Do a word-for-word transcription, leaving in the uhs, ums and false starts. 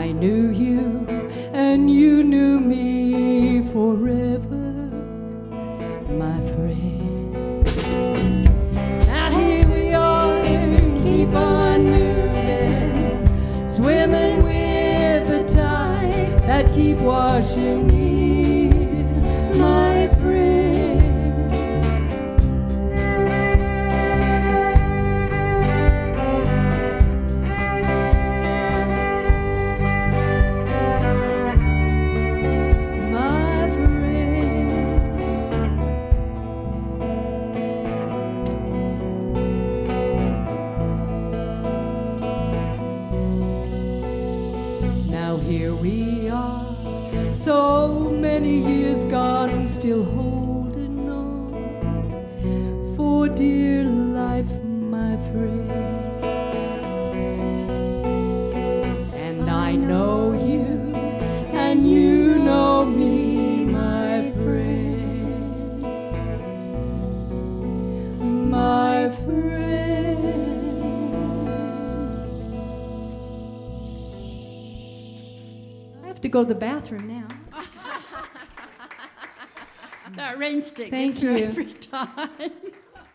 I knew you, and you knew me forever, my friend. Now here we are, keep on moving, swimming with the tides that keep washing me, my friend. Here we are, so many years gone, and still holding on for dear life, my friend. And I know you, and you know me, my friend, my friend. To go to the bathroom now. That rain stick Thank gets you her every time.